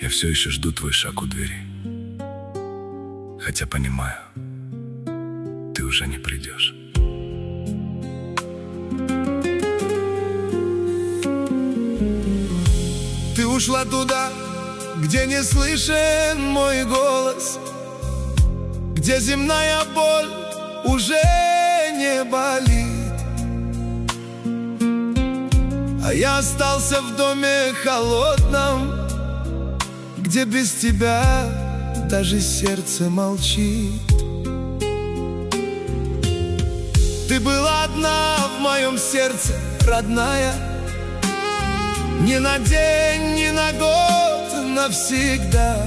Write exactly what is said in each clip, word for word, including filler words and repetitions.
Я все еще жду твой шаг у двери, хотя понимаю, ты уже не придешь. Ты ушла туда, где не слышен мой голос, где земная боль уже не болит, а я остался в доме холодном, где без тебя даже сердце молчит. Ты была одна в моем сердце, родная, ни на день, ни на год, навсегда.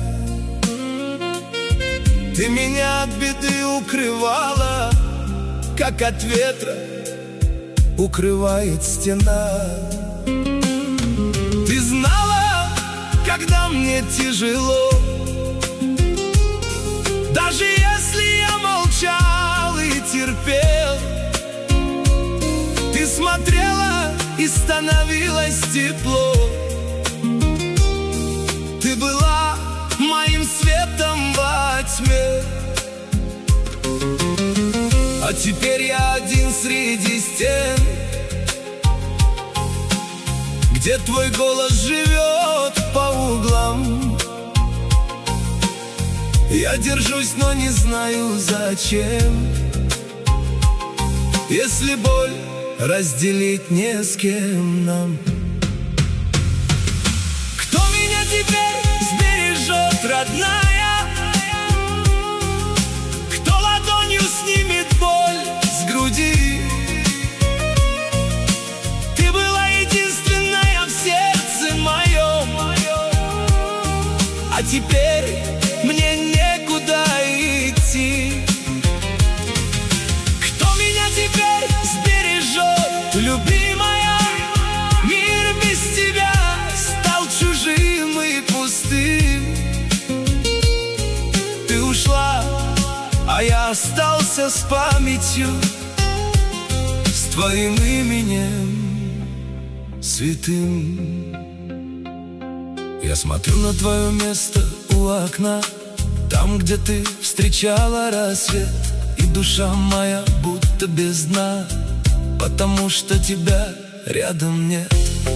Ты меня от беды укрывала, как от ветра укрывает стена. Ты знала, когда мне тяжело, даже если я молчал и терпел, ты смотрела, и становилось тепло. Ты была моим светом во тьме, а теперь я один среди стен, где твой голос живет по углам. Я держусь, но не знаю зачем, если боль разделить не с кем нам. Кто меня теперь сбережет, родная? Кто ладонью снимет боль с груди? Ты была единственная в сердце моем, а теперь мне некуда идти. Кто меня теперь сбережет, любимая? Мир без тебя стал чужим и пустым. Ты ушла, а я остался с памятью, с твоим именем святым. Я смотрю на твое место у окна, там, где ты встречала рассвет, и душа моя будто без дна, потому что тебя рядом нет.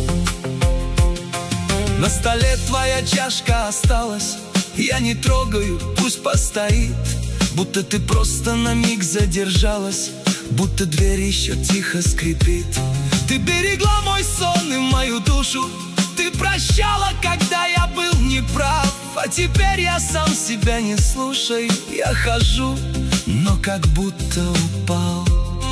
На столе твоя чашка осталась, я не трогаю, пусть постоит, будто ты просто на миг задержалась, будто дверь еще тихо скрипит. Ты берегла мой сон и мою душу, ты прощала, когда я был неправ, а теперь я сам себя не слушаю. Я хожу, но как будто упал.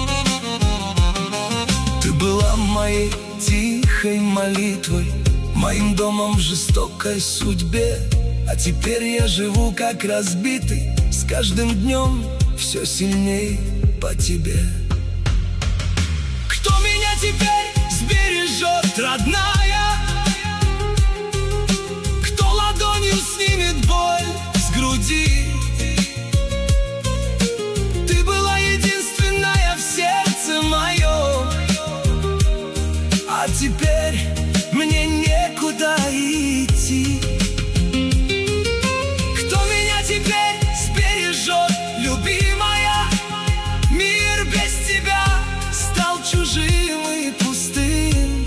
Ты была моей тихой молитвой, моим домом в жестокой судьбе, а теперь я живу как разбитый, с каждым днем все сильней по тебе. Кто меня теперь сбережет, родная? Кто ладонью снимет боль с груди? Ты была единственная в сердце моем, а теперь мне некуда идти. Кто меня теперь сбережет, любимая? Мир без тебя стал чужим и пустым.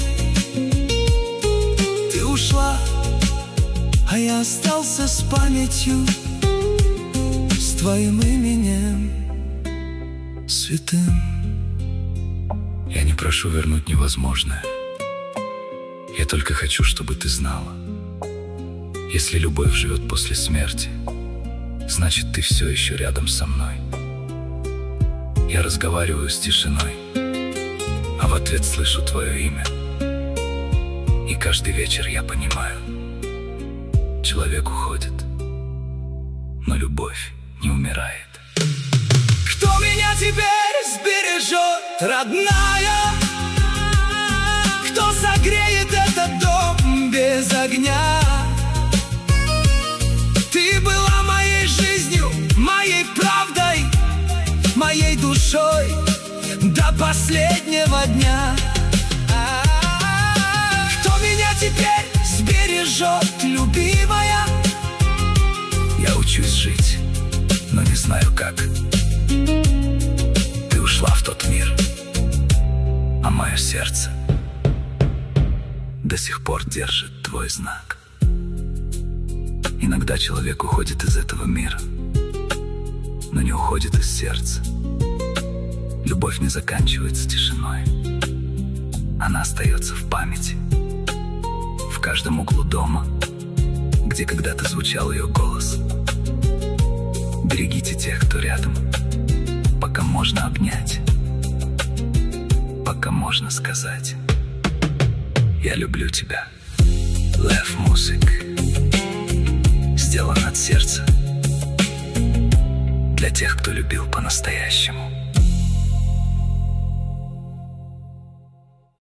Ты ушла, а я остался с памятью, с твоим именем святым. Я не прошу вернуть невозможное, я только хочу, чтобы ты знала, если любовь живет после смерти, значит, ты все еще рядом со мной. Я разговариваю с тишиной, а в ответ слышу твое имя. И каждый вечер я понимаю, человек уходит, но любовь не умирает. Кто меня теперь сбережет, родная? Кто согреет этот дом без огня? Ты была моей жизнью, моей правдой, моей душой до последнего дня. Кто меня теперь сбережет, любимая? знаю как. Ты ушла в тот мир, а мое сердце до сих пор держит твой знак. Иногда человек уходит из этого мира, но не уходит из сердца. Любовь не заканчивается тишиной. Она остается в памяти, в каждом углу дома, где когда-то звучал ее голос. Берегите тех, кто рядом, пока можно обнять, пока можно сказать: я люблю тебя. Лев Music сделан от сердца, для тех, кто любил по-настоящему.